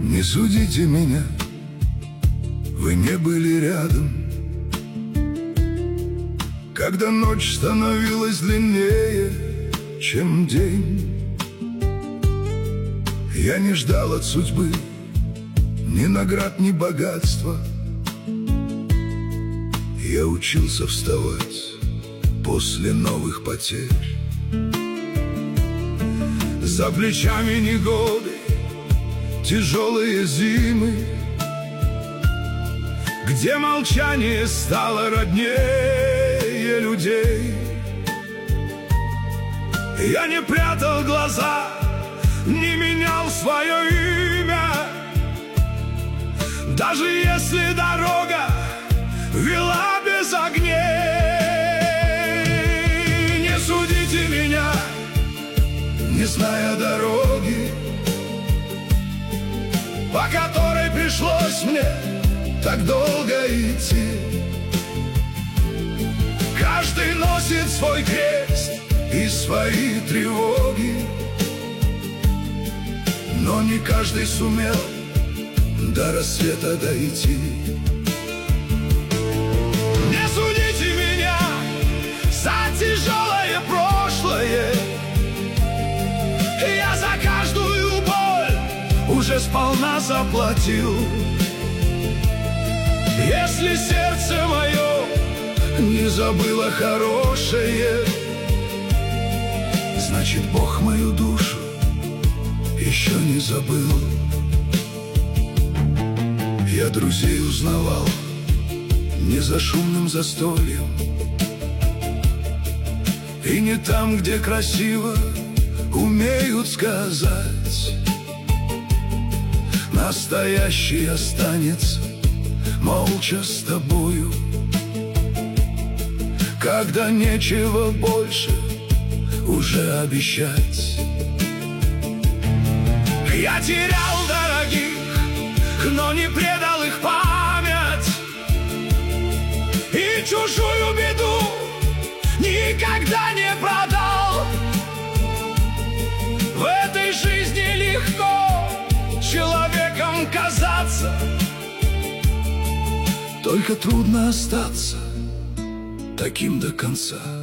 Не судите меня, вы не были рядом, когда ночь становилась длиннее, чем день. Я не ждал от судьбы ни наград, ни богатства. Я учился вставать после новых потерь. За плечами негоды, тяжелые зимы, где молчание стало роднее людей. Я не прятал глаза, не менял свое имя, даже если дорога вела без огней. Не судите меня, не зная дороги, по которой пришлось мне так долго идти. Каждый носит свой крест и свои тревоги, но не каждый сумел до рассвета дойти. Не судите меня за тяжелое прошлое, я за каждую боль уже сполна заплатил. Если сердце мое не забыло хорошее, значит, Бог мою душу еще не забыл. Я друзей узнавал не за шумным застольем и не там, где красиво умеют сказать. Настоящий останется молча с тобою, когда нечего больше уже обещать. Я терял дорогих, но не предал их память, и чужую беду никогда не продал. В этой жизни легко человеком казаться, только трудно остаться таким до конца.